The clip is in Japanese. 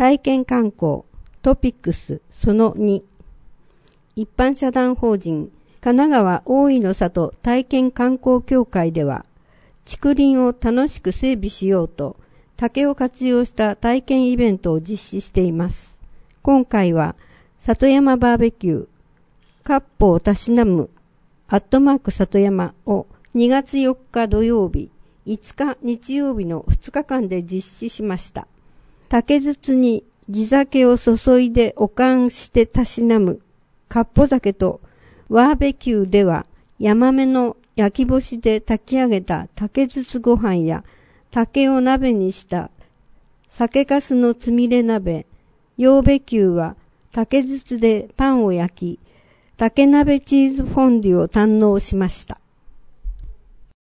体験観光トピックスその2。一般社団法人神奈川大井の里体験観光協会では、竹林を楽しく整備しようと竹を活用した体験イベントを実施しています。今回は里山バーベキュー割烹をたしなむ里山を2月4日土曜日、5日日曜日の2日間で実施しました。竹筒に地酒を注いでお燗してたしなむ割烹酒とバーベキューではヤマメの焼き干しで炊き上げた竹筒ご飯や竹を鍋にした酒粕のつみれ鍋、ヨーベキューは竹筒でパンを焼き、竹鍋チーズフォンデュを堪能しました。